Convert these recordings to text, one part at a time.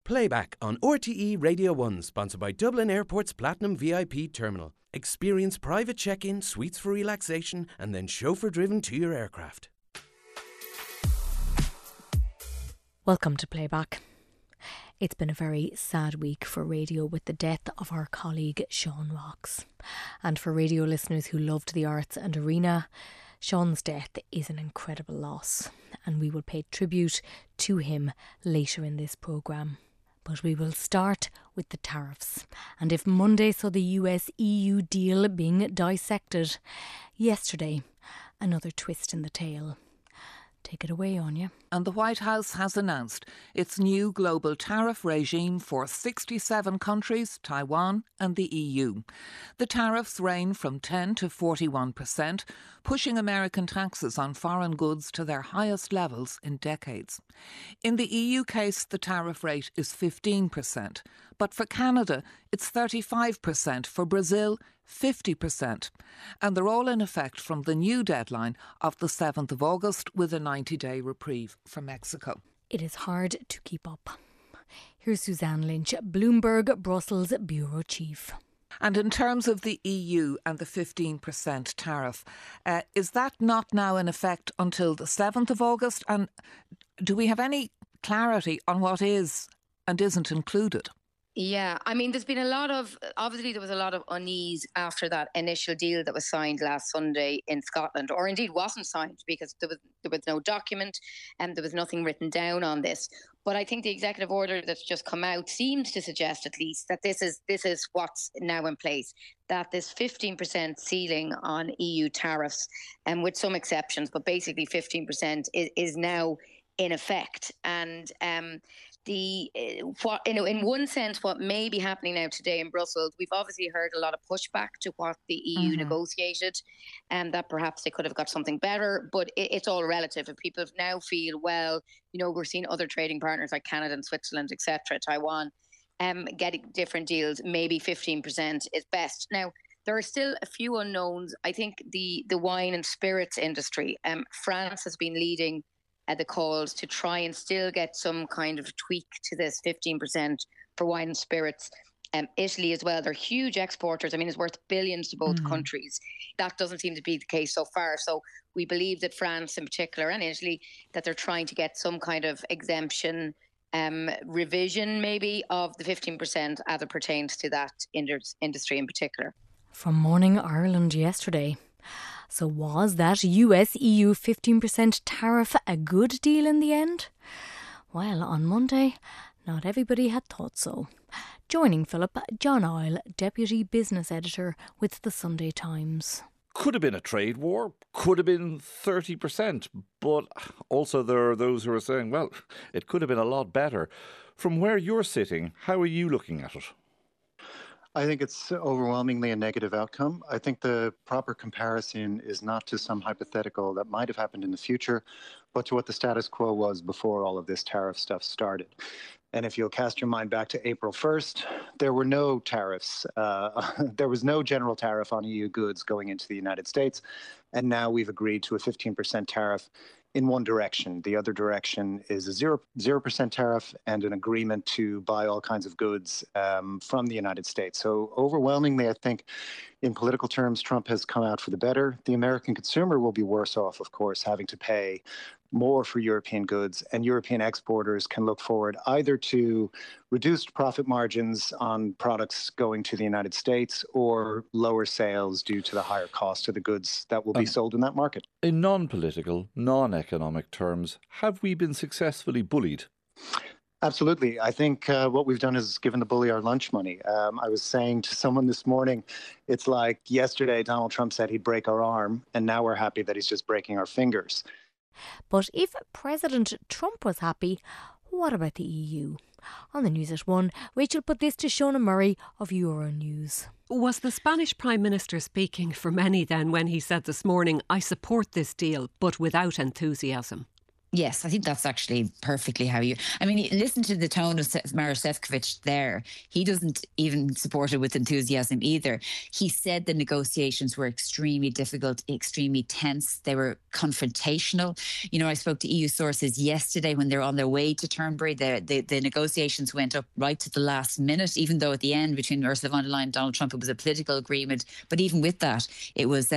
Playback on RTE Radio 1, sponsored by Dublin Airport's Platinum VIP Terminal. Experience private check-in, suites for relaxation, and then chauffeur-driven to your aircraft. Welcome to Playback. It's been a very sad week for radio with the death of our colleague Sean Rocks. And for radio listeners who loved the arts and arena, Sean's death is an incredible loss, and we will pay tribute to him later in this programme. But we will start with the tariffs. And if Monday saw the US-EU deal being dissected, yesterday another twist in the tale. Take it away, Anya. And the White House has announced its new global tariff regime for 67 countries, Taiwan and the EU. The tariffs range from 10 to 41%, pushing American taxes on foreign goods to their highest levels in decades. In the EU case, the tariff rate is 15%, but for Canada, it's 35%, for Brazil, 50%. And they're all in effect from the new deadline of the 7th of August with a 90-day reprieve for Mexico. It is hard to keep up. Here's Suzanne Lynch, Bloomberg Brussels Bureau Chief. And in terms of the EU and the 15% tariff, is that not now in effect until the 7th of August? And do we have any clarity on what is and isn't included? Yeah, I mean, there was a lot of unease after that initial deal that was signed last Sunday in Scotland, or indeed wasn't signed, because there was no document and there was nothing written down on this. But I think the executive order that's just come out seems to suggest, at least, that this is what's now in place, that this 15% ceiling on EU tariffs, and with some exceptions, but basically 15% is now in effect. And in one sense, what may be happening now today in Brussels, we've obviously heard a lot of pushback to what the EU negotiated, and that perhaps they could have got something better, but it's all relative. And people now feel, well, we're seeing other trading partners like Canada and Switzerland, etc., Taiwan, getting different deals. Maybe 15% is best. Now, there are still a few unknowns. I think the wine and spirits industry, France has been leading the calls to try and still get some kind of tweak to this 15% for wine and spirits. Italy as well, they're huge exporters. I mean, it's worth billions to both countries. That doesn't seem to be the case so far. So we believe that France in particular and Italy, that they're trying to get some kind of exemption revision maybe of the 15% as it pertains to that industry in particular. From Morning Ireland yesterday. So was that US-EU 15% tariff a good deal in the end? Well, on Monday, not everybody had thought so. Joining Philip, John Oyle, Deputy Business Editor with the Sunday Times. Could have been a trade war, could have been 30%, but also there are those who are saying, well, it could have been a lot better. From where you're sitting, how are you looking at it? I think it's overwhelmingly a negative outcome. I think the proper comparison is not to some hypothetical that might have happened in the future, but to what the status quo was before all of this tariff stuff started. And if you'll cast your mind back to April 1st, there were no tariffs. There was no general tariff on EU goods going into the United States. And now we've agreed to a 15% tariff in one direction. The other direction is a 0% tariff and an agreement to buy all kinds of goods from the United States. So overwhelmingly, I think in political terms, Trump has come out for the better. The American consumer will be worse off, of course, having to pay more for European goods, and European exporters can look forward either to reduced profit margins on products going to the United States or lower sales due to the higher cost of the goods that will be sold in that market. In non-political, non-economic terms, have we been successfully bullied? Absolutely. I think what we've done is given the bully our lunch money. I was saying to someone this morning, it's like yesterday Donald Trump said he'd break our arm, and now we're happy that he's just breaking our fingers. But if President Trump was happy, what about the EU? On the News at 1, Rachel put this to Shona Murray of Euronews. Was the Spanish Prime Minister speaking for many then when he said this morning, I support this deal, but without enthusiasm? Yes, I think that's actually perfectly how you... I mean, listen to the tone of Maroš Šefčovič there. He doesn't even support it with enthusiasm either. He said the negotiations were extremely difficult, extremely tense. They were confrontational. You know, I spoke to EU sources yesterday when they were on their way to Turnberry. The negotiations went up right to the last minute, even though at the end between Ursula von der Leyen and Donald Trump, it was a political agreement. But even with that, it was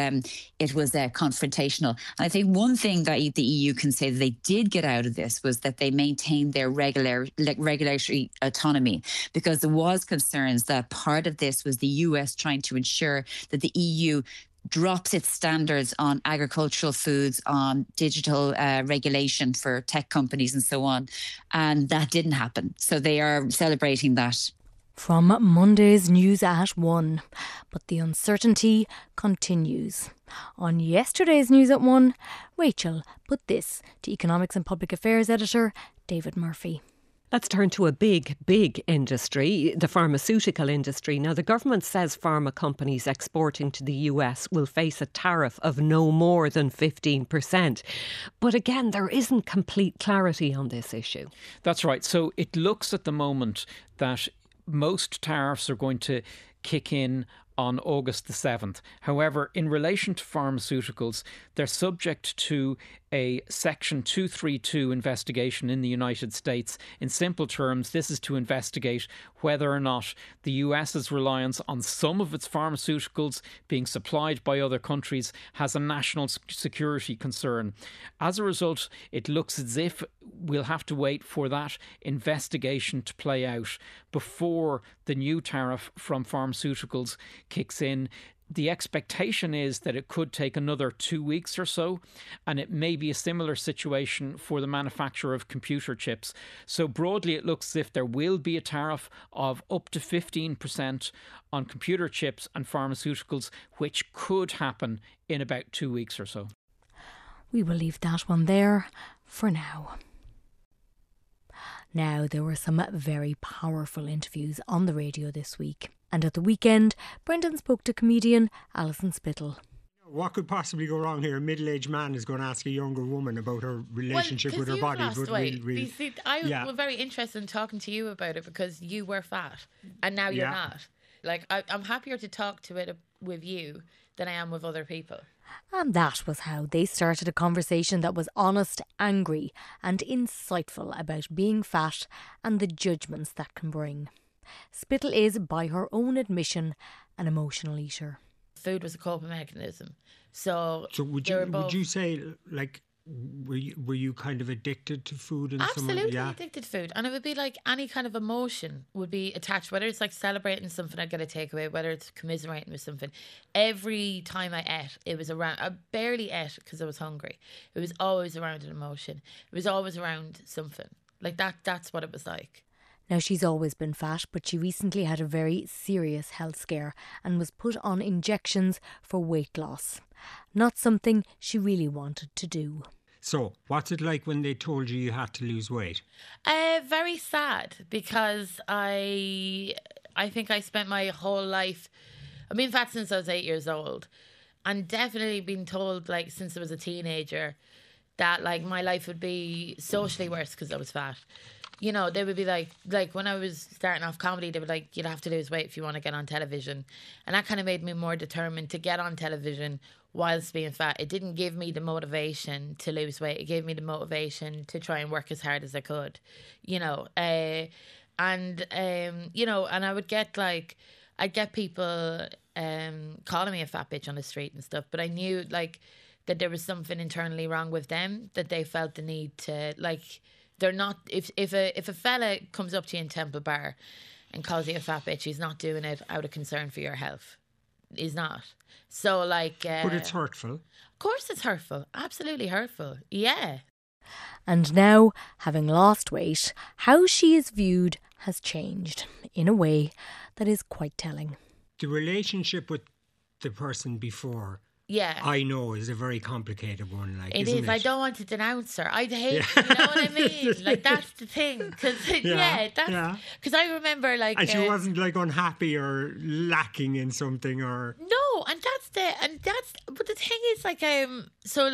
confrontational. And I think one thing that the EU can say that they did get out of this was that they maintained their regulatory autonomy, because there was concerns that part of this was the US trying to ensure that the EU drops its standards on agricultural foods, on digital regulation for tech companies and so on. And that didn't happen. So they are celebrating that. From Monday's News at 1. But the uncertainty continues. On yesterday's News at 1, Rachel put this to Economics and Public Affairs editor David Murphy. Let's turn to a big industry, the pharmaceutical industry. Now, the government says pharma companies exporting to the US will face a tariff of no more than 15%. But again, there isn't complete clarity on this issue. That's right. So it looks at the moment that most tariffs are going to kick in on August the 7th. However, in relation to pharmaceuticals, they're subject to a Section 232 investigation in the United States. In simple terms, this is to investigate whether or not the US's reliance on some of its pharmaceuticals being supplied by other countries has a national security concern. As a result, it looks as if we'll have to wait for that investigation to play out before the new tariff from pharmaceuticals kicks in. The expectation is that it could take another 2 weeks or so, and it may be a similar situation for the manufacture of computer chips. So broadly, it looks as if there will be a tariff of up to 15% on computer chips and pharmaceuticals, which could happen in about 2 weeks or so. We will leave that one there for now. Now, there were some very powerful interviews on the radio this week. And at the weekend, Brendan spoke to comedian Alison Spittle. What could possibly go wrong here? A middle-aged man is going to ask a younger woman about her relationship with her body. I was very interested in talking to you about it because you were fat and now you're not. Like, I'm happier to talk to it with you than I am with other people. And that was how they started a conversation that was honest, angry and insightful about being fat and the judgments that can bring. Spittle is, by her own admission, an emotional eater. Food was a coping mechanism. So would you say, like, were you kind of addicted to food? Absolutely addicted to food. And it would be like any kind of emotion would be attached, whether it's like celebrating something I get a takeaway, whether it's commiserating with something. Every time I ate, it was around, I barely ate because I was hungry. It was always around an emotion. It was always around something. Like that's what it was like. Now, she's always been fat, but she recently had a very serious health scare and was put on injections for weight loss. Not something she really wanted to do. So, what's it like when they told you had to lose weight? Very sad, because I think I spent my whole life... I've been fat since I was 8 years old. And definitely been told, like, since I was a teenager, that, like, my life would be socially worse because I was fat. You know, they would be like when I was starting off comedy, they would like, you'd have to lose weight if you want to get on television. And that kind of made me more determined to get on television whilst being fat. It didn't give me the motivation to lose weight. It gave me the motivation to try and work as hard as I could, you know. You know, and I would get like, I'd get people calling me a fat bitch on the street and stuff. But I knew like that there was something internally wrong with them, that they felt the need to like... They're not. If a fella comes up to you in Temple Bar and calls you a fat bitch, he's not doing it out of concern for your health. He's not. So like. But it's hurtful. Of course, it's hurtful. Absolutely hurtful. Yeah. And now, having lost weight, how she is viewed has changed in a way that is quite telling. The relationship with the person before. Yeah, I know is a very complicated one. Like it is. I don't want to denounce her. I'd hate. You know what I mean? Like that's the thing. Because because I remember like. And she wasn't like unhappy or lacking in something or. No, but the thing is like so like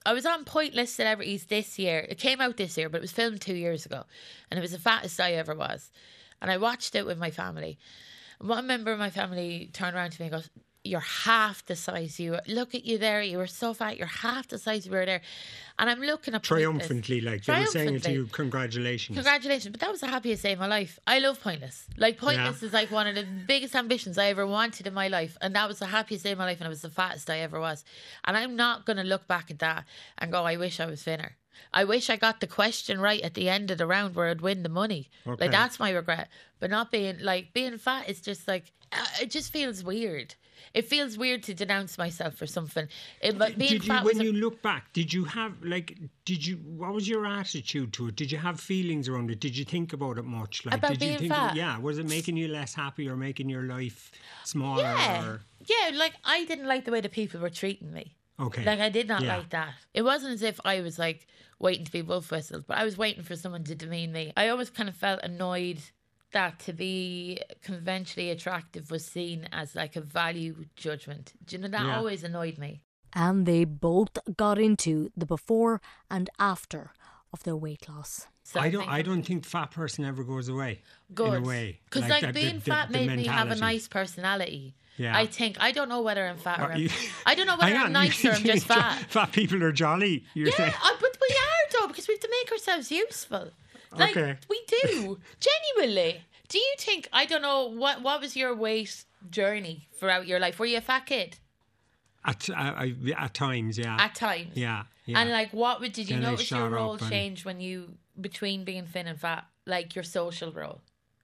I was on Pointless Celebrities this year. It came out this year, but it was filmed 2 years ago. And it was the fattest I ever was. And I watched it with my family. And one member of my family turned around to me and goes, "You're half the size you were. Look at you there. You were so fat. You're half the size you were there." And I'm looking at triumphantly, like they were saying to you, "Congratulations, congratulations!" But that was the happiest day of my life. I love Pointless. Like Pointless is like one of the biggest ambitions I ever wanted in my life, and that was the happiest day of my life, and it was the fattest I ever was. And I'm not going to look back at that and go, "I wish I was thinner." I wish I got the question right at the end of the round where I'd win the money. Okay. Like that's my regret. But not being fat is just like it just feels weird. It feels weird to denounce myself for something. But being fat when you look back, what was your attitude to it? Did you have feelings around it? Did you think about it much? Like, about did being you think fat? Yeah, was it making you less happy or making your life smaller? Yeah, like I didn't like the way the people were treating me. Okay. Like I did not like that. It wasn't as if I was like waiting to be wolf whistled, but I was waiting for someone to demean me. I always kind of felt annoyed that to be conventionally attractive was seen as like a value judgment. Do you know, that always annoyed me. And they both got into the before and after of their weight loss. So I don't think fat person ever goes away. Good. In a way. Because like being fat made me have a nice personality. Yeah. I don't know whether I'm fat or I don't know whether I'm nice or I'm just fat. Fat people are jolly, you're saying. But we are though, because we have to make ourselves useful. Like, we do. Genuinely. Do you think, I don't know, what was your weight journey throughout your life? Were you a fat kid? At times, yeah. At times? Yeah. And like, did you Then notice your role up change between being thin and fat? Like your social role?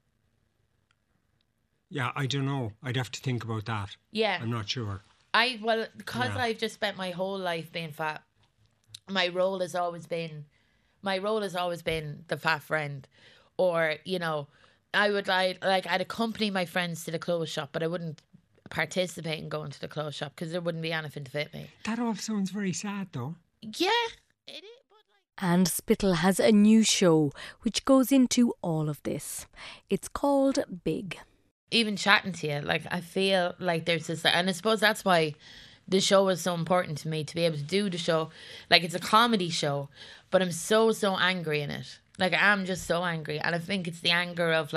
Yeah, I don't know. I'd have to think about that. Yeah. I'm not sure. Because I've just spent my whole life being fat, my role has always been the fat friend. Or, you know, I'd accompany my friends to the clothes shop, but I wouldn't participate in going to the clothes shop because there wouldn't be anything to fit me. That all sounds very sad, though. Yeah, it is. And Spittle has a new show which goes into all of this. It's called Big. Even chatting to you, like, I feel like there's this, and I suppose that's why the show was so important to me, to be able to do the show. Like, it's a comedy show, but I'm so angry in it. Like, I'm just so angry. And I think it's the anger of,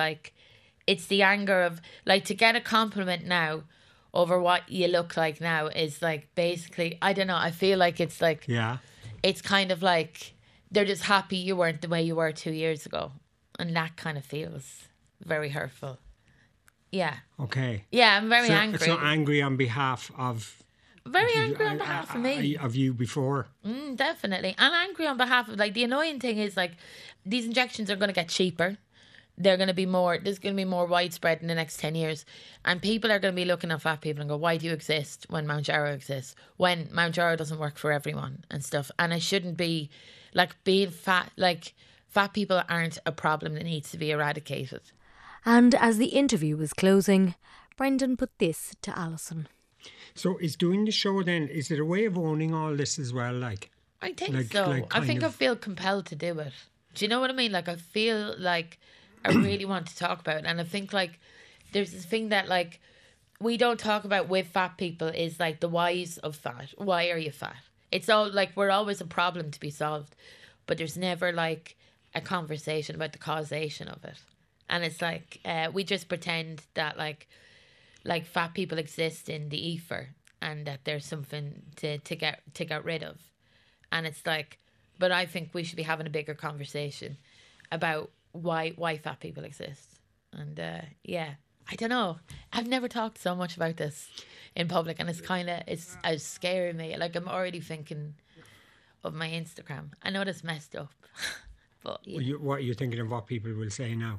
to get a compliment now over what you look like now is, like, basically, I don't know, I feel like it's, like, it's kind of like they're just happy you weren't the way you were 2 years ago. And that kind of feels very hurtful. Yeah. Okay. Yeah, I'm very angry. So angry on behalf of... Very angry on behalf of me. Of you before. Definitely. And angry on behalf of, like, the annoying thing is, like, these injections are going to get cheaper. They're going to be there's going to be more widespread in the next 10 years. And people are going to be looking at fat people and go, why do you exist when Mount Jarrow exists? When Mount Jarrow doesn't work for everyone and stuff. And it shouldn't be, like, being fat, like, fat people aren't a problem that needs to be eradicated. And as the interview was closing, Brendan put this to Alison. So is doing the show then, is it a way of owning all this as well? Like, I think so. I think I feel compelled to do it. Do you know what I mean? Like, I feel like I really want to talk about it. And I think, like, there's this thing that, like, we don't talk about with fat people is, like, the whys of fat. Why are you fat? It's all, like, we're always a problem to be solved. But there's never, like, a conversation about the causation of it. And it's like, we just pretend that, like fat people exist in the ether and that there's something to get rid of. And it's like, but I think we should be having a bigger conversation about why fat people exist. And I don't know. I've never talked so much about this in public, and it's scaring me. Like, I'm already thinking of my Instagram. I know that's messed up. But yeah. What are you thinking of what people will say now?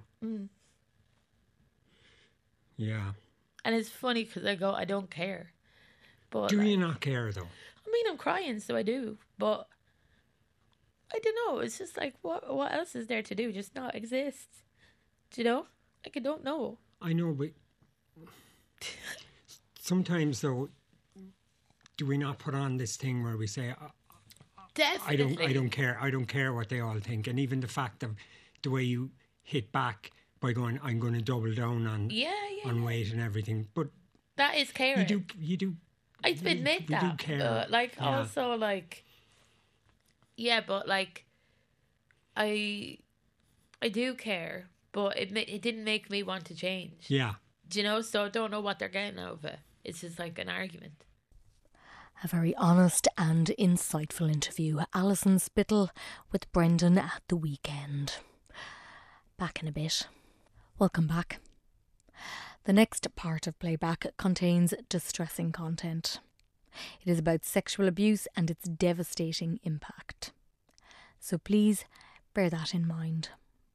Yeah. And it's funny because I go, I don't care. But do you not care, though? I mean, I'm crying, so I do. But I don't know. It's just like, what else is there to do? Just not exist. Do you know? Like, I don't know. I know, but sometimes, though, do we not put on this thing where we say, definitely. I don't care. I don't care what they all think. And even the fact of the way you hit back by going, I'm going to double down on weight and everything. But that is caring. You do. I admit that. We do care. Also, like, Yeah, but like, I do care, but it didn't make me want to change. Yeah. Do you know? So I don't know what they're getting out of it. It's just like an argument. A very honest and insightful interview. Alison Spittle with Brendan at the weekend. Back in a bit. Welcome back. The next part of Playback contains distressing content. It is about sexual abuse and its devastating impact. So please bear that in mind.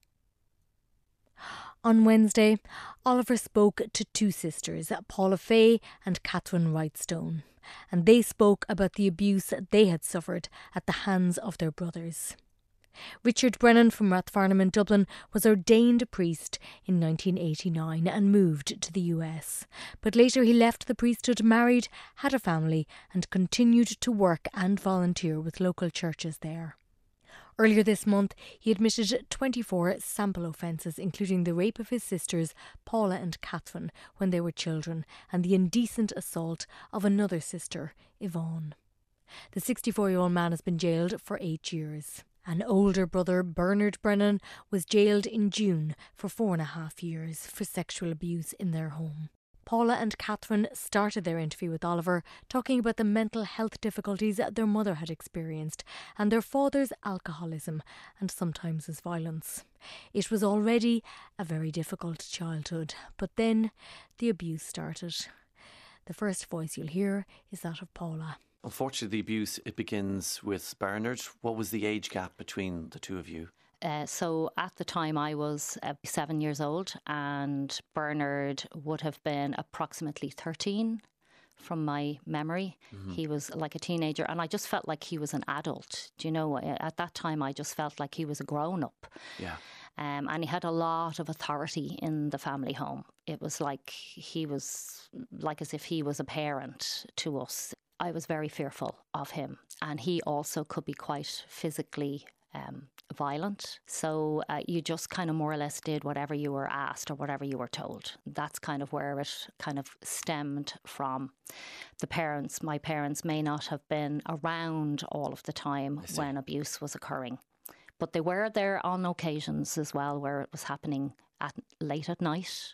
On Wednesday, Oliver spoke to two sisters, Paula Fay and Catherine Wrightstone, and they spoke about the abuse they had suffered at the hands of their brothers. Richard Brennan from Rathfarnham in Dublin was ordained a priest in 1989 and moved to the US. But later he left the priesthood, married, had a family and continued to work and volunteer with local churches there. Earlier this month, he admitted 24 sample offences, including the rape of his sisters, Paula and Catherine, when they were children, and the indecent assault of another sister, Yvonne. The 64-year-old man has been jailed for 8 years. An older brother, Bernard Brennan, was jailed in June for 4.5 years for sexual abuse in their home. Paula and Catherine started their interview with Oliver talking about the mental health difficulties their mother had experienced and their father's alcoholism and sometimes his violence. It was already a very difficult childhood, but then the abuse started. The first voice you'll hear is that of Paula. Unfortunately, the abuse, it begins with Bernard. What was the age gap between the two of you? So at the time I was 7 years old and Bernard would have been approximately 13 from my memory. Mm-hmm. He was like a teenager and I just felt like he was an adult. Do you know, at that time I just felt like he was a grown-up. Yeah. And he had a lot of authority in the family home. It was like he was like as if he was a parent to us. I was very fearful of him and he also could be quite physically violent. So you just kind of more or less did whatever you were asked or whatever you were told. That's kind of where it kind of stemmed from. The parents, my parents may not have been around all of the time when abuse was occurring. But they were there on occasions as well where it was happening late at night.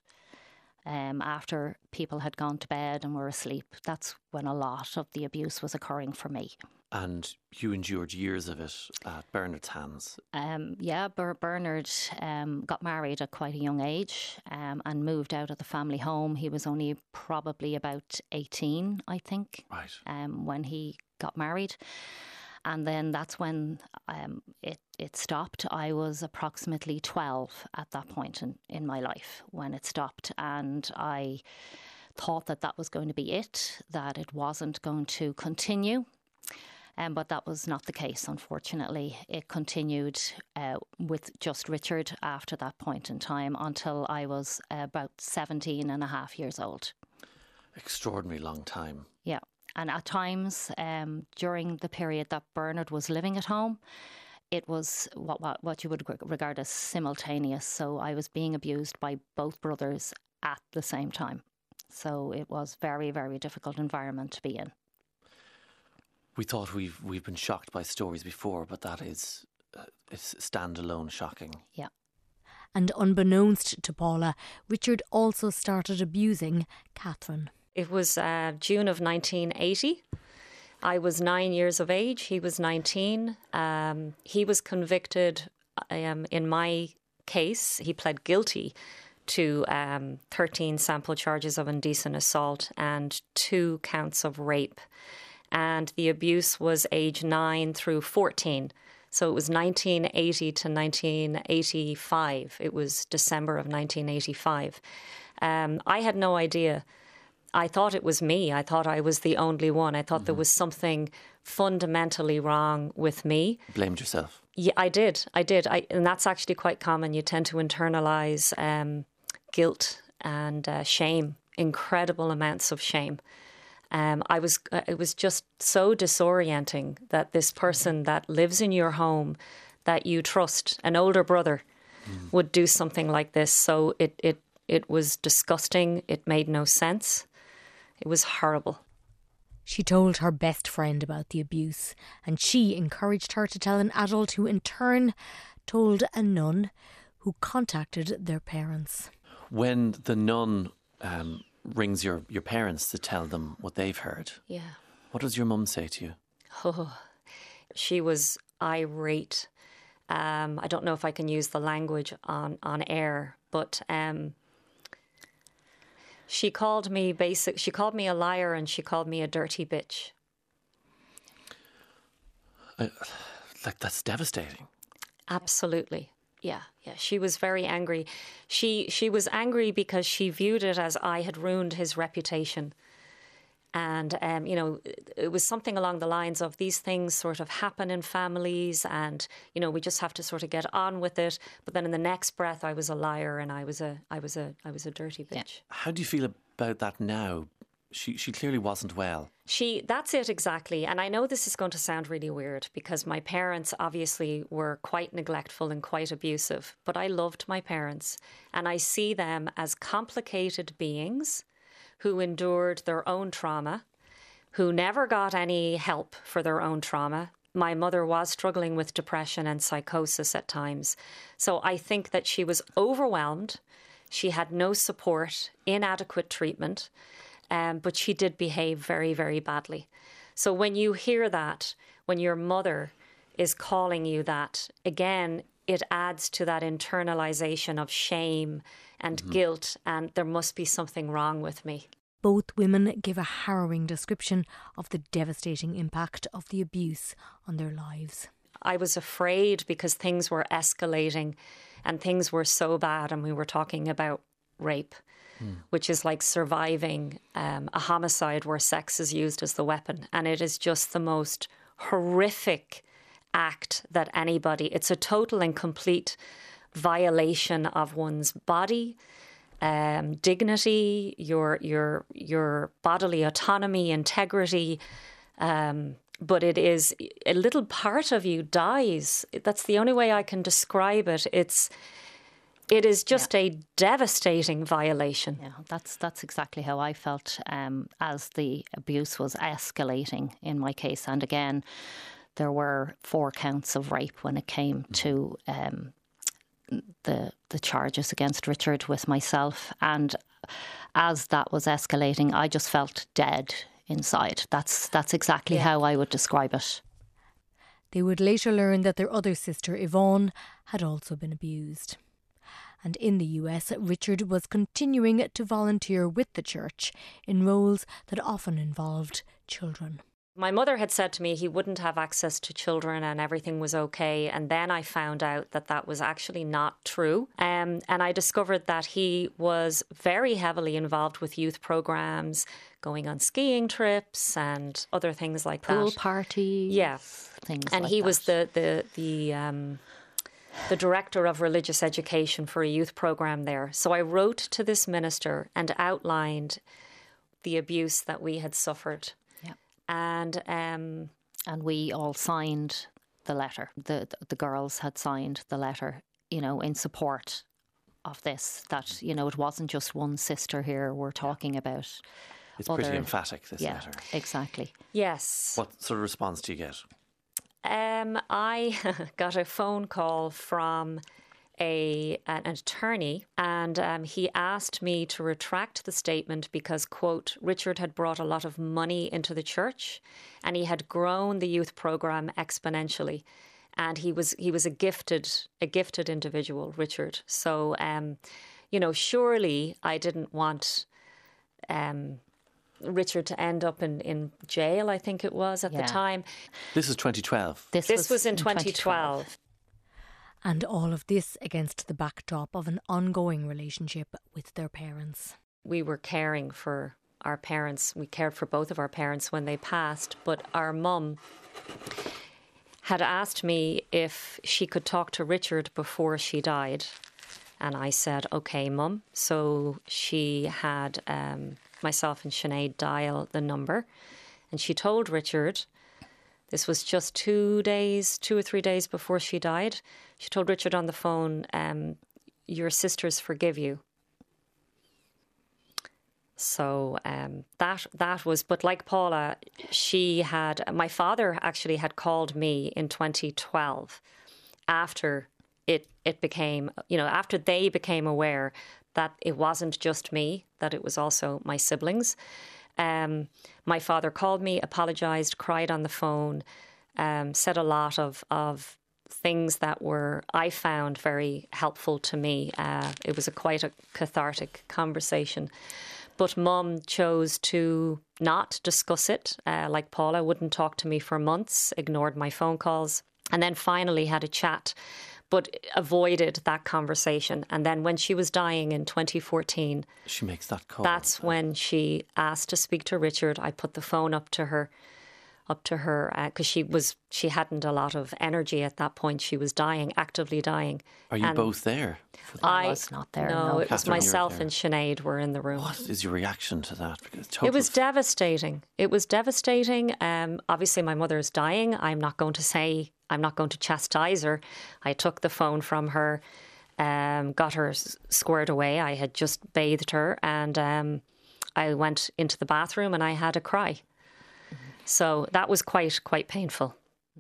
After people had gone to bed and were asleep. That's when a lot of the abuse was occurring for me. And you endured years of it at Bernard's hands. Bernard got married at quite a young age and moved out of the family home. He was only probably about 18, I think, when he got married. And then that's when it stopped. I was approximately 12 at that point in my life when it stopped. And I thought that was going to be it, that it wasn't going to continue. But that was not the case, unfortunately. It continued with just Richard after that point in time until I was about 17 and a half years old. Extraordinarily long time. Yeah. And at times, during the period that Bernard was living at home, it was what you would regard as simultaneous. So I was being abused by both brothers at the same time. So it was very, very difficult environment to be in. We thought we've been shocked by stories before, but that is it's standalone shocking. Yeah. And unbeknownst to Paula, Richard also started abusing Catherine. It was June of 1980. I was 9 years of age. He was 19. He was convicted in my case. He pled guilty to 13 sample charges of indecent assault and 2 counts of rape. And the abuse was age 9 through 14. So it was 1980 to 1985. It was December of 1985. I had no idea. I thought it was me. I thought I was the only one. I thought there was something fundamentally wrong with me. Blamed yourself? Yeah, I did. And that's actually quite common. You tend to internalise guilt and shame, incredible amounts of shame. It was just so disorienting that this person that lives in your home, that you trust, an older brother, would do something like this. So it was disgusting. It made no sense. It was horrible. She told her best friend about the abuse, and she encouraged her to tell an adult who in turn told a nun who contacted their parents. When the nun rings your parents to tell them what they've heard, what does your mum say to you? Oh, she was irate. I don't know if I can use the language on air, but she called me a liar, and she called me a dirty bitch. That's devastating. Absolutely. Yeah. She was very angry. She was angry because she viewed it as I had ruined his reputation. And, it was something along the lines of these things sort of happen in families and, we just have to sort of get on with it. But then in the next breath, I was a liar and I was a dirty bitch. Yeah. How do you feel about that now? She clearly wasn't well. That's it exactly. And I know this is going to sound really weird because my parents obviously were quite neglectful and quite abusive. But I loved my parents and I see them as complicated beings who endured their own trauma, who never got any help for their own trauma. My mother was struggling with depression and psychosis at times. So I think that she was overwhelmed. She had no support, inadequate treatment, but she did behave very, very badly. So when you hear that, when your mother is calling you that, again, it adds to that internalization of shame and guilt, and there must be something wrong with me. Both women give a harrowing description of the devastating impact of the abuse on their lives. I was afraid because things were escalating and things were so bad, and we were talking about rape, which is like surviving a homicide where sex is used as the weapon. And it is just the most horrific act that it's a total and complete violation of one's body, dignity, your bodily autonomy, integrity. But it is a little part of you dies. That's the only way I can describe it. It is just a devastating violation. Yeah, that's exactly how I felt as the abuse was escalating in my case. And again, there were 4 counts of rape when it came to the charges against Richard with myself. And as that was escalating, I just felt dead inside. That's exactly how I would describe it. They would later learn that their other sister, Yvonne, had also been abused. And in the US, Richard was continuing to volunteer with the church in roles that often involved children. My mother had said to me he wouldn't have access to children and everything was okay. And then I found out that was actually not true. And I discovered that he was very heavily involved with youth programs, going on skiing trips and other things like that. Pool parties. Yeah. Things and like he that. was the director of religious education for a youth program there. So I wrote to this minister and outlined the abuse that we had suffered. And we all signed the letter. The girls had signed the letter, in support of this. That, it wasn't just one sister here we're talking about. It's pretty emphatic, this letter. Exactly. Yes. What sort of response do you get? I got a phone call from an attorney, and he asked me to retract the statement because, quote, Richard had brought a lot of money into the church and he had grown the youth program exponentially. And he was a gifted individual, Richard. So, surely I didn't want Richard to end up in jail, I think it was at the time. This is 2012. This was in 2012. And all of this against the backdrop of an ongoing relationship with their parents. We were caring for our parents. We cared for both of our parents when they passed. But our mum had asked me if she could talk to Richard before she died. And I said, OK, Mum. So she had myself and Sinead dial the number. And she told Richard, this was just 2 or 3 days before she died. She told Richard on the phone, your sisters forgive you. So that was, but like Paula, my father actually had called me in 2012 after it became, after they became aware that it wasn't just me, that it was also my siblings. My father called me, apologised, cried on the phone, said a lot of things that I found very helpful to me. It was quite a cathartic conversation. But Mum chose to not discuss it. Like Paula, wouldn't talk to me for months, ignored my phone calls, and then finally had a chat, but avoided that conversation. And then when she was dying in 2014... She makes that call. That's when she asked to speak to Richard. I put the phone up to her, because she hadn't a lot of energy at that point. She was dying, actively dying. Are you both there? I was not there. No, it was Catherine, myself and Sinead were in the room. What is your reaction to that? Because it was devastating. It was devastating. Obviously, my mother's dying. I'm not going to chastise her. I took the phone from her, got her squared away. I had just bathed her, and I went into the bathroom and I had a cry. So that was quite painful.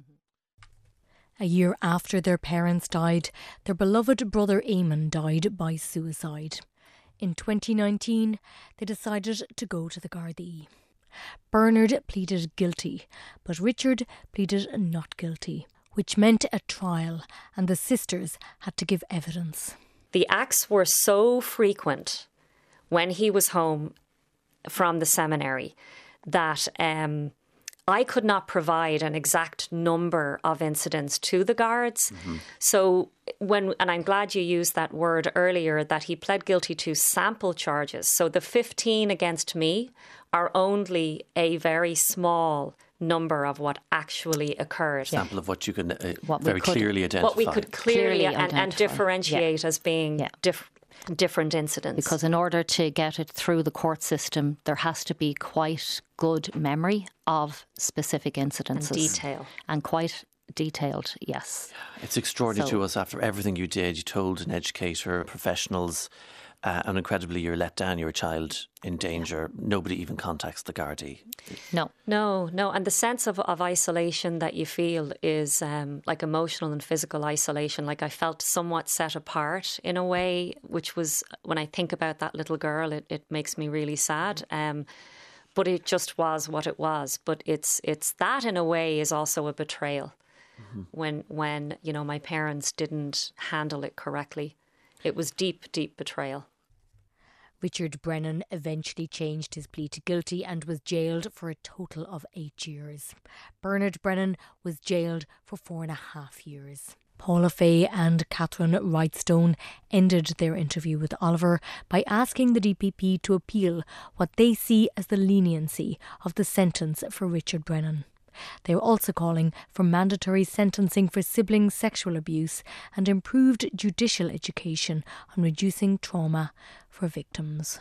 A year after their parents died, their beloved brother Eamon died by suicide. In 2019, they decided to go to the Gardaí. Bernard pleaded guilty, but Richard pleaded not guilty, which meant a trial, and the sisters had to give evidence. The acts were so frequent when he was home from the seminary that I could not provide an exact number of incidents to the guards. Mm-hmm. So and I'm glad you used that word earlier, that he pled guilty to sample charges. So the 15 against me are only a very small number of what actually occurred. Sample of what you can very clearly identify. What we could clearly and differentiate as being different incidents. Because in order to get it through the court system, there has to be quite good memory of specific incidences. And detail. And quite detailed, yes. It's extraordinary to us after everything you did. You told an educator, professionals, and incredibly you're let down, you're a child in danger. Nobody even contacts the Gardaí. No. And the sense of isolation that you feel is like emotional and physical isolation. Like I felt somewhat set apart in a way, which was, when I think about that little girl, it makes me really sad. But it just was what it was. But it's that in a way is also a betrayal. Mm-hmm. When my parents didn't handle it correctly. It was deep betrayal. Richard Brennan eventually changed his plea to guilty and was jailed for a total of 8 years. Bernard Brennan was jailed for 4.5 years. Paula Fay and Catherine Wrightstone ended their interview with Oliver by asking the DPP to appeal what they see as the leniency of the sentence for Richard Brennan. They were also calling for mandatory sentencing for sibling sexual abuse and improved judicial education on reducing trauma for victims.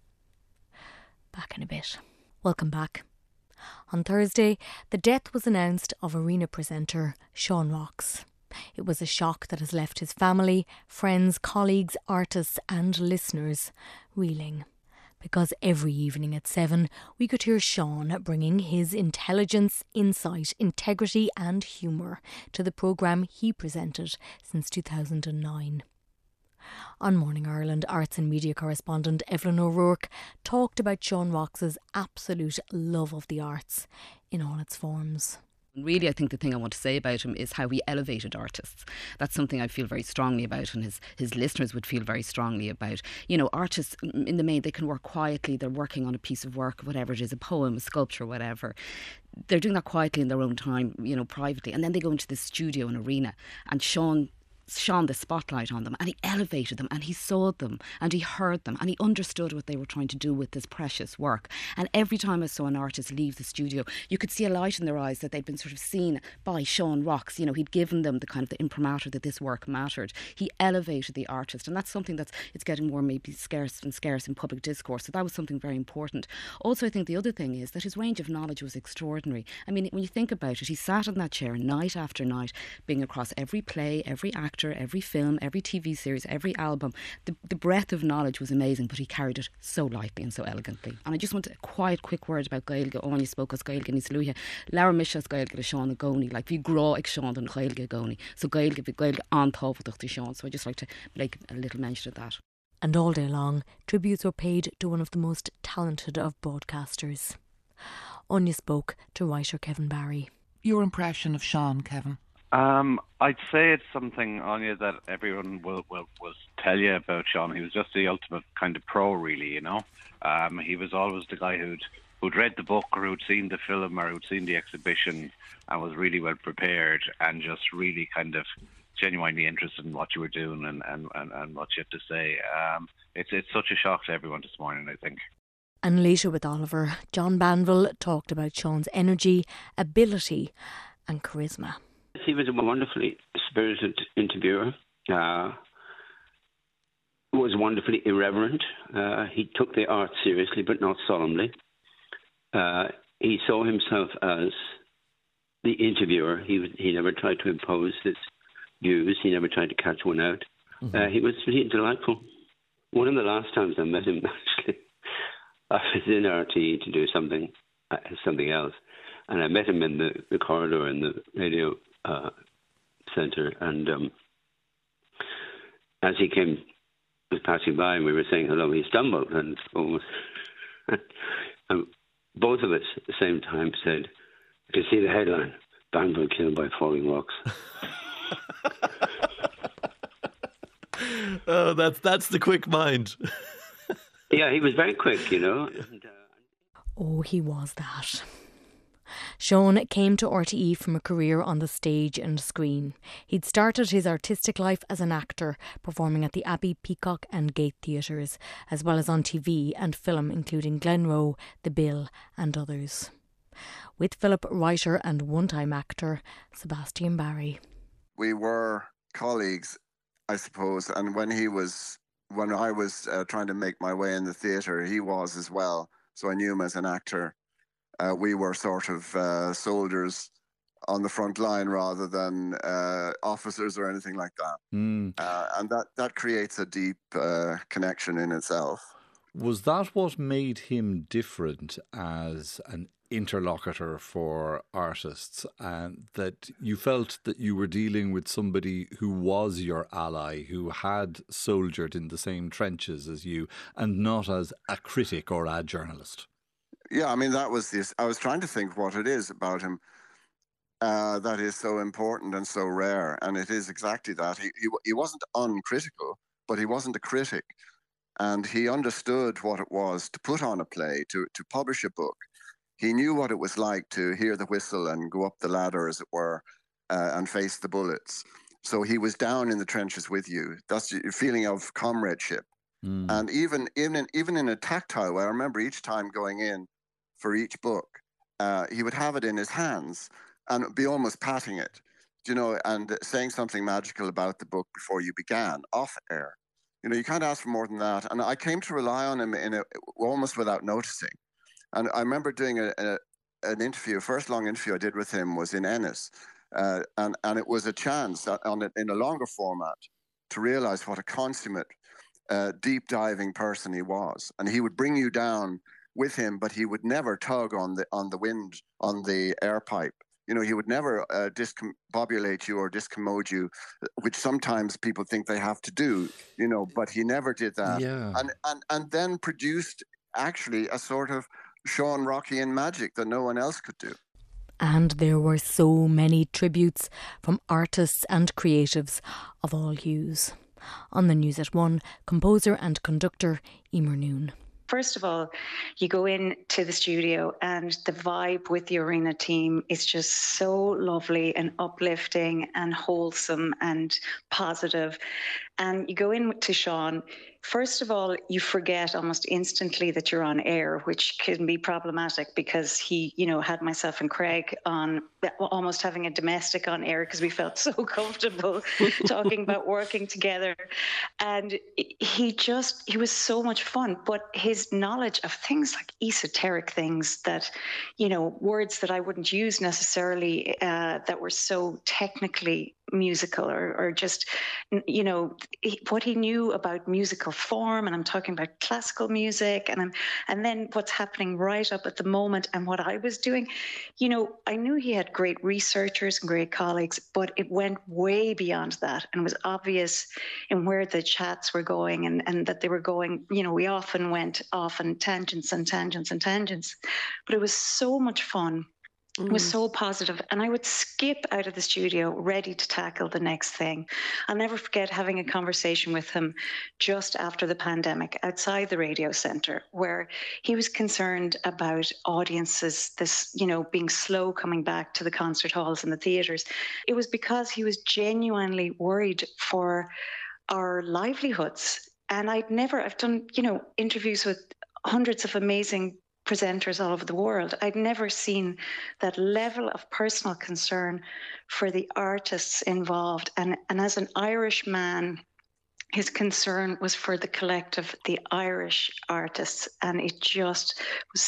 Back in a bit. Welcome back. On Thursday, the death was announced of Arena presenter Sean Rocks. It was a shock that has left his family, friends, colleagues, artists and listeners reeling. Because every evening at 7, we could hear Sean bringing his intelligence, insight, integrity and humour to the programme he presented since 2009. On Morning Ireland, arts and media correspondent Evelyn O'Rourke talked about Sean Rocks' absolute love of the arts in all its forms. Really, I think the thing I want to say about him is how he elevated artists. That's something I feel very strongly about, and his listeners would feel very strongly about. Artists, in the main, they can work quietly. They're working on a piece of work, whatever it is, a poem, a sculpture, whatever. They're doing that quietly in their own time, privately. And then they go into the studio and Arena, and Sean shone the spotlight on them, and he elevated them, and he saw them, and he heard them, and he understood what they were trying to do with this precious work. And every time I saw an artist leave the studio, you could see a light in their eyes that they'd been sort of seen by Sean Rocks. He'd given them the kind of the imprimatur that this work mattered. He elevated the artist, and that's something it's getting more maybe scarce in public discourse. So that was something very important. Also, I think the other thing is that his range of knowledge was extraordinary. I mean, when you think about it, he sat in that chair night after night, being across every play, every act, actor, every film, every TV series, every album. The breadth of knowledge was amazing, but he carried it so lightly and so elegantly. And I just want a quick word about Gaeilge. Anya spoke as Gaeilge níos luithe. Lara Misha Gaeilge le Sean Goni. Like we grow ag Sean and Gaeilge Goni. So Gaeilge an tábhachtach to Sean. So I just like to make a little mention of that. And all day long, tributes were paid to one of the most talented of broadcasters. Anya spoke to writer Kevin Barry. Your impression of Sean, Kevin? I'd say it's something, Anya, that everyone will tell you about Sean. He was just the ultimate kind of pro, really, you know. He was always the guy who'd read the book or who'd seen the film or who'd seen the exhibition and was really well prepared and just really kind of genuinely interested in what you were doing and what you had to say. It's such a shock to everyone this morning, I think. And later with Oliver, John Banville talked about Sean's energy, ability and charisma. He was a wonderfully spirited interviewer. Was wonderfully irreverent. He took the art seriously, but not solemnly. He saw himself as the interviewer. He never tried to impose his views. He never tried to catch one out. He was really delightful. One of the last times I met him, actually, I was in RTE to do something else, and I met him in the corridor in the radio centre, and as he was passing by and we were saying hello, he stumbled and almost and both of us at the same time said, "I can see the headline, Banville killed by falling rocks." Oh, that's the quick mind. Yeah, he was very quick, you know. Oh, he was that. Sean came to RTE from a career on the stage and screen. He'd started his artistic life as an actor, performing at the Abbey, Peacock and Gate theatres, as well as on TV and film, including Glenroe, The Bill and others. With Philip, writer and one-time actor Sebastian Barry. We were colleagues, I suppose, and when I was trying to make my way in the theatre, he was as well. So I knew him as an actor. We were sort of soldiers on the front line rather than officers or anything like that. And that creates a deep connection in itself. Was that what made him different as an interlocutor for artists, and that you felt that you were dealing with somebody who was your ally, who had soldiered in the same trenches as you, and not as a critic or a journalist? Yeah, I mean, that was this. I was trying to think what it is about him that is so important and so rare, and it is exactly that. He wasn't uncritical, but he wasn't a critic, and he understood what it was to put on a play, to publish a book. He knew what it was like to hear the whistle and go up the ladder, as it were, and face the bullets. So he was down in the trenches with you. That's your feeling of comradeship. And even in a tactile way, I remember each time going in for each book, he would have it in his hands and be almost patting it, you know, and saying something magical about the book before you began, off air. You know, you can't ask for more than that. And I came to rely on him almost without noticing. And I remember doing an interview, first long interview I did with him was in Ennis. And it was a chance in a longer format to realize what a consummate, deep diving person he was. And he would bring you down with him, but he would never tug on the air pipe. You know, he would never discombobulate you or discommode you, which sometimes people think they have to do, you know, but he never did that. Yeah. And then produced actually a sort of Sean Rockian magic that no one else could do. And there were so many tributes from artists and creatives of all hues. On the News at 1, composer and conductor Emer Noon. First of all, you go into the studio and the vibe with the Arena team is just so lovely and uplifting and wholesome and positive. And you go in to Sean. First of all, you forget almost instantly that you're on air, which can be problematic because he, you know, had myself and Craig on almost having a domestic on air because we felt so comfortable talking about working together. And he was so much fun, but his knowledge of things like esoteric things that, you know, words that I wouldn't use necessarily that were so technically musical or just, you know, what he knew about musical form. And I'm talking about classical music and then what's happening right up at the moment and what I was doing. You know, I knew he had great researchers and great colleagues, but it went way beyond that and was obvious in where the chats were going and that they were going, you know, we often went off on tangents and tangents and tangents, but it was so much fun. It was so positive, and I would skip out of the studio ready to tackle the next thing. I'll never forget having a conversation with him just after the pandemic outside the radio centre, where he was concerned about audiences, this, you know, being slow coming back to the concert halls and the theatres. It was because he was genuinely worried for our livelihoods. And I've done, you know, interviews with hundreds of amazing presenters all over the world. I'd never seen that level of personal concern for the artists involved. And as an Irish man, his concern was for the collective, the Irish artists. And it just was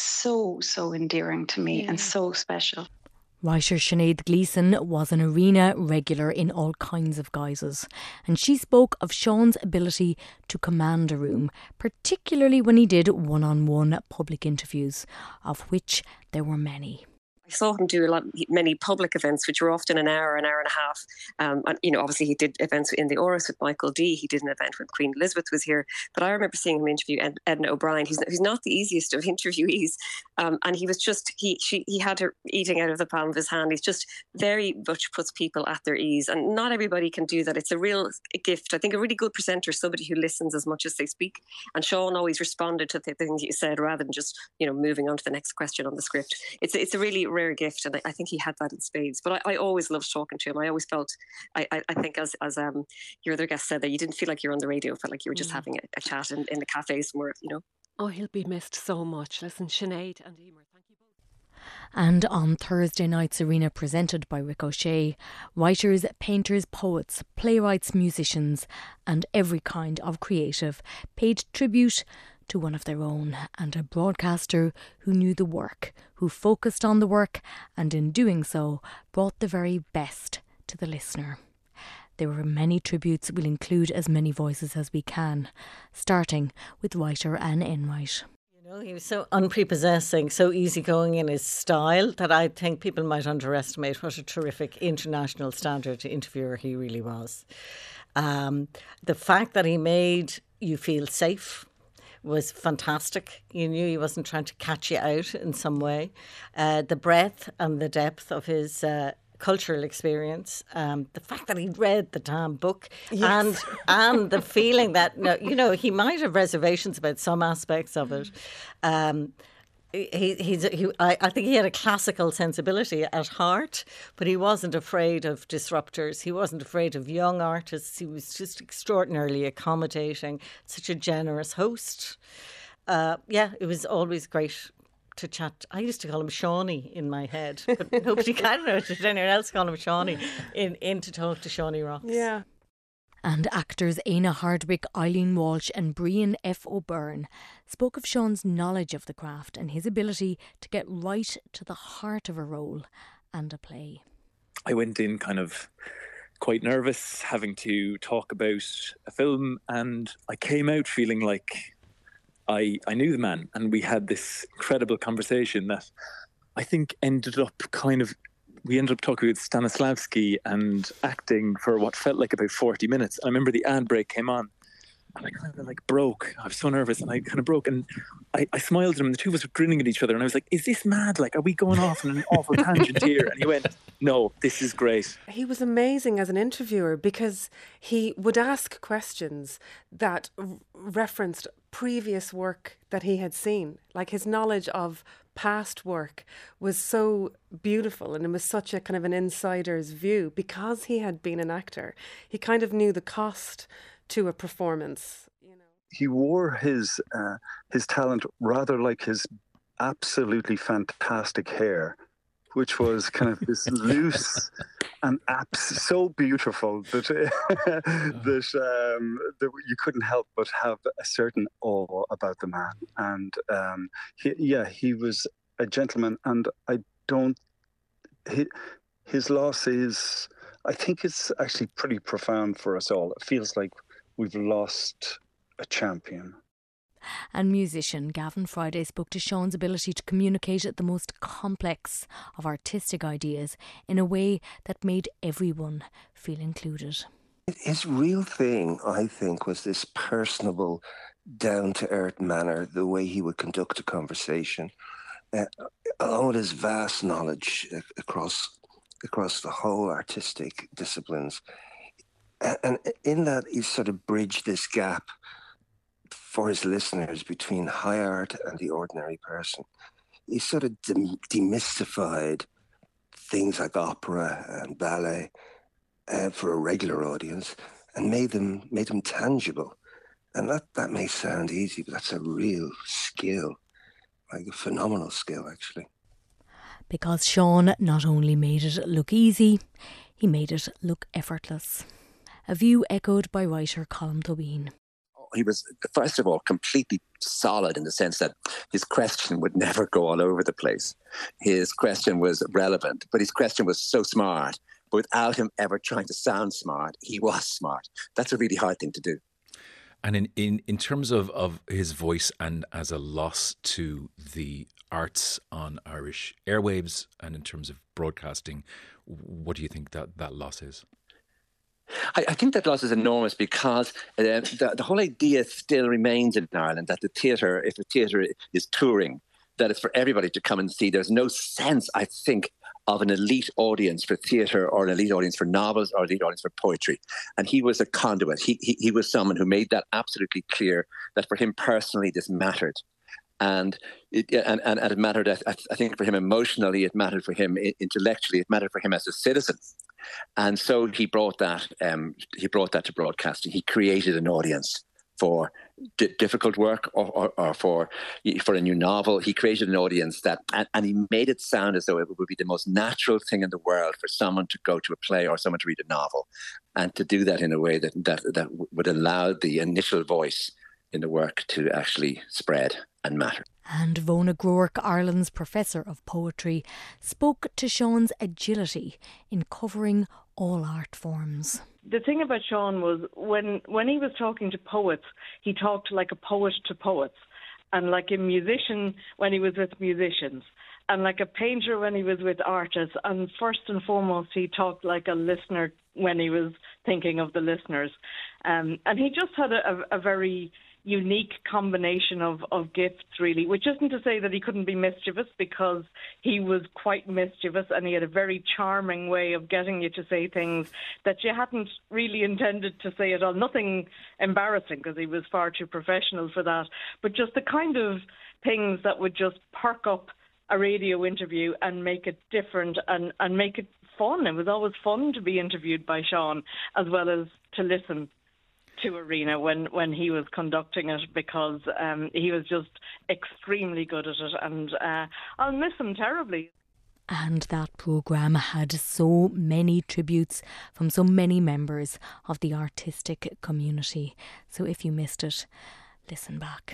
so endearing to me and so special. Writer Sinead Gleeson was an Arena regular in all kinds of guises, and she spoke of Sean's ability to command a room, particularly when he did one-on-one public interviews, of which there were many. I saw him do many public events, which were often an hour and a half. And, you know, obviously he did events in the Áras with Michael D. He did an event when Queen Elizabeth was here. But I remember seeing him interview Edna O'Brien, who's not the easiest of interviewees. And he was just, he had her eating out of the palm of his hand. He's just very much puts people at their ease. And not everybody can do that. It's a real gift. I think a really good presenter is somebody who listens as much as they speak. And Sean always responded to the things you said rather than just, you know, moving on to the next question on the script. It's a really rare gift, and I think he had that in spades. But I always loved talking to him. I always felt, I think as your other guest said, that you didn't feel like you were on the radio, felt like you were just having a chat in a cafe somewhere, you know. Oh, he'll be missed so much. Listen, Sinead and Emer, thank you both. And on Thursday night's Arena, presented by Rick O'Shea, writers, painters, poets, playwrights, musicians and every kind of creative paid tribute to one of their own, and a broadcaster who knew the work, who focused on the work, and in doing so brought the very best to the listener. There were many tributes. We'll include as many voices as we can, starting with writer Anne Enright. He was so unprepossessing, so easygoing in his style that I think people might underestimate what a terrific international standard interviewer he really was. The fact that he made you feel safe was fantastic. You knew he wasn't trying to catch you out in some way. The breadth and the depth of his cultural experience, the fact that he read the damn book, yes. and the feeling that, you know, he might have reservations about some aspects of it. I think he had a classical sensibility at heart, but he wasn't afraid of disruptors. He wasn't afraid of young artists. He was just extraordinarily accommodating, such a generous host. It was always great to chat. I used to call him Shawnee in my head, but nobody can know. Did anyone else call him Shawnee in to talk to Shawnee Rocks? Yeah. And actors Éanna Hardwicke, Eileen Walsh and Brian F. O'Byrne spoke of Sean's knowledge of the craft and his ability to get right to the heart of a role and a play. I went in kind of quite nervous, having to talk about a film, and I came out feeling like I knew the man, and we had this incredible conversation that I think we ended up talking with Stanislavski and acting for what felt like about 40 minutes. I remember the ad break came on and I kind of broke. I was so nervous and I kind of broke, and I smiled at him and the two of us were grinning at each other and I was like, is this mad? Like, are we going off on an awful tangent here? And he went, no, this is great. He was amazing as an interviewer because he would ask questions that referenced previous work that he had seen. Like, his knowledge of past work was so beautiful, and it was such a kind of an insider's view because he had been an actor. He kind of knew the cost to a performance. He wore his talent rather like his absolutely fantastic hair, which was kind of this loose and so beautiful that that you couldn't help but have a certain awe about the man. And he was a gentleman, and his loss is, I think it's actually pretty profound for us all. It feels like we've lost a champion. And musician Gavin Friday spoke to Sean's ability to communicate the most complex of artistic ideas in a way that made everyone feel included. His real thing, I think, was this personable, down-to-earth manner, the way he would conduct a conversation, along with his vast knowledge across the whole artistic disciplines. And in that, he sort of bridged this gap for his listeners between high art and the ordinary person. He sort of demystified things like opera and ballet for a regular audience and made them tangible. And that may sound easy, but that's a real skill, like a phenomenal skill, actually. Because Sean not only made it look easy, he made it look effortless. A view echoed by writer Colm Tóibín. He was, first of all, completely solid in the sense that his question would never go all over the place. His question was relevant, but his question was so smart. But without him ever trying to sound smart, he was smart. That's a really hard thing to do. And in terms of his voice and as a loss to the arts on Irish airwaves and in terms of broadcasting, what do you think that loss is? I think that loss is enormous because the whole idea still remains in Ireland that the theatre, if a theatre is touring, that it's for everybody to come and see. There's no sense, I think, of an elite audience for theatre or an elite audience for novels or an elite audience for poetry. And he was a conduit. He was someone who made that absolutely clear, that for him personally this mattered. And it mattered, I think, for him emotionally, it mattered for him intellectually, it mattered for him as a citizen. And so he brought that to broadcasting. He created an audience for difficult work or for a new novel. He created an audience and he made it sound as though it would be the most natural thing in the world for someone to go to a play or someone to read a novel, and to do that in a way that would allow the initial voice in the work to actually spread and matter. And Vona Groark, Ireland's Professor of Poetry, spoke to Sean's agility in covering all art forms. The thing about Sean was when he was talking to poets, he talked like a poet to poets, and like a musician when he was with musicians, and like a painter when he was with artists. And first and foremost, he talked like a listener when he was thinking of the listeners. And he just had a very unique combination of gifts, really, which isn't to say that he couldn't be mischievous, because he was quite mischievous and he had a very charming way of getting you to say things that you hadn't really intended to say at all. Nothing embarrassing, because he was far too professional for that, but just the kind of things that would just perk up a radio interview and make it different and make it fun. It was always fun to be interviewed by Sean, as well as to listen to Arena when he was conducting it, because he was just extremely good at it, and I'll miss him terribly. And that programme had so many tributes from so many members of the artistic community. So if you missed it, listen back.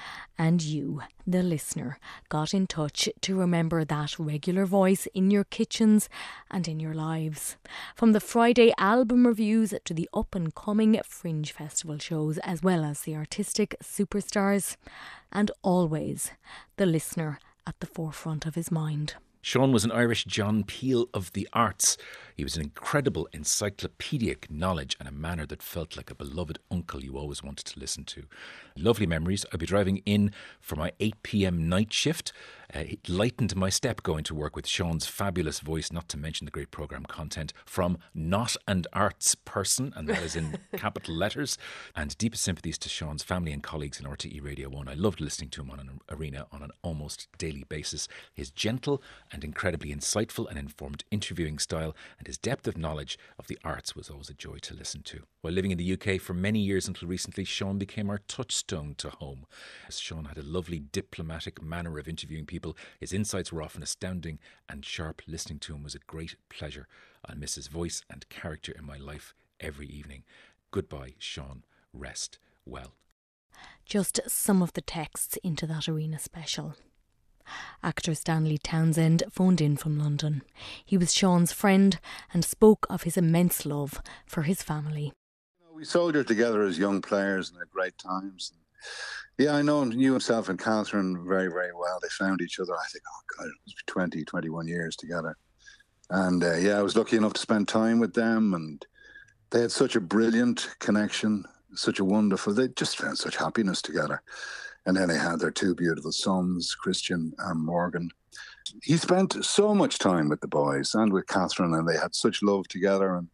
And you, the listener, got in touch to remember that regular voice in your kitchens and in your lives. From the Friday album reviews to the up-and-coming Fringe Festival shows, as well as the artistic superstars. And always the listener at the forefront of his mind. Sean was an Irish John Peel of the arts. He was an incredible encyclopedic knowledge and a manner that felt like a beloved uncle you always wanted to listen to. Lovely memories. I'll be driving in for my 8 p.m. night shift. It lightened my step going to work with Sean's fabulous voice, not to mention the great programme content from not an arts person, and that is in capital letters. And deepest sympathies to Sean's family and colleagues in RTE Radio 1. I loved listening to him on an Arena on an almost daily basis. His gentle and incredibly insightful and informed interviewing style and his depth of knowledge of the arts was always a joy to listen to. While living in the UK for many years until recently, Sean became our touchstone to home. As Sean had a lovely diplomatic manner of interviewing people, his insights were often astounding and sharp. Listening to him was a great pleasure. I'll miss his voice and character in my life every evening. Goodbye, Sean. Rest well. Just some of the texts into that Arena special. Actor Stanley Townsend phoned in from London. He was Sean's friend and spoke of his immense love for his family. We soldiered together as young players and had great times. Yeah, I knew himself and Catherine very, very well. They found each other, I think, 20, 21 years together. And I was lucky enough to spend time with them, and they had such a brilliant connection, they just found such happiness together. And then they had their two beautiful sons, Christian and Morgan. He spent so much time with the boys and with Catherine, and they had such love together. And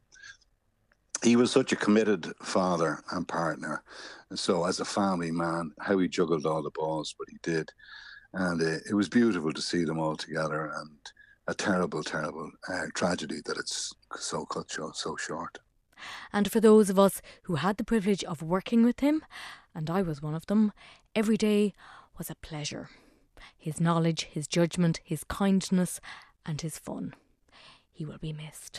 he was such a committed father and partner. And so as a family man, how he juggled all the balls, but he did. And it was beautiful to see them all together, and a terrible, terrible tragedy that it's so cut so short. And for those of us who had the privilege of working with him, and I was one of them, every day was a pleasure. His knowledge, his judgment, his kindness and his fun. He will be missed.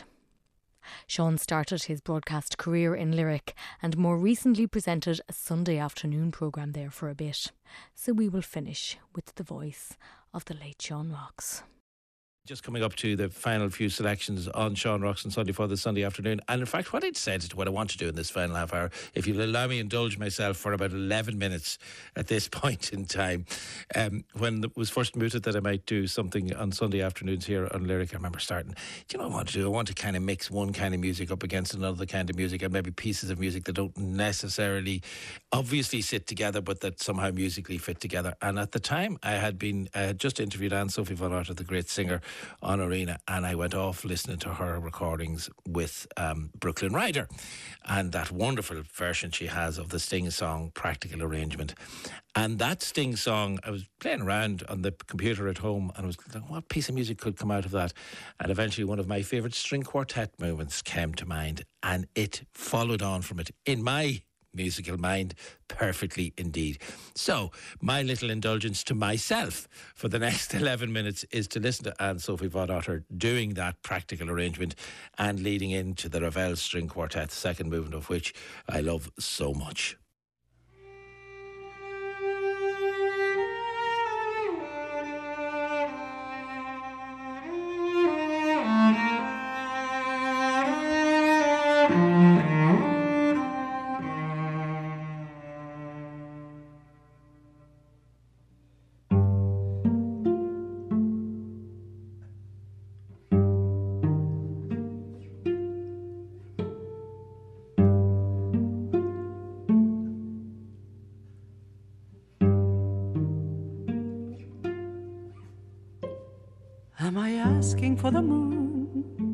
Sean started his broadcast career in Lyric and more recently presented a Sunday afternoon programme there for a bit. So we will finish with the voice of the late Sean Rocks. Just coming up to the final few selections on Sean Rocks on Sunday for the Sunday afternoon. And in fact, what I'd said, what I want to do in this final half hour, if you'll allow me indulge myself for about 11 minutes at this point in time, when it was first mooted that I might do something on Sunday afternoons here on Lyric, I remember starting, do you know what I want to do? I want to kind of mix one kind of music up against another kind of music, and maybe pieces of music that don't necessarily obviously sit together, but that somehow musically fit together. And at the time, I had just interviewed Anne-Sophie von Otter, the great singer, on Arena, and I went off listening to her recordings with Brooklyn Rider and that wonderful version she has of the Sting song Practical Arrangement. And that Sting song, I was playing around on the computer at home and I was like, what piece of music could come out of that? And eventually one of my favourite string quartet movements came to mind, and it followed on from it in my musical mind perfectly indeed. So my little indulgence to myself for the next 11 minutes is to listen to Anne-Sophie von Otter doing that Practical Arrangement and leading into the Ravel String Quartet, the second movement of which I love so much. Am I asking for the moon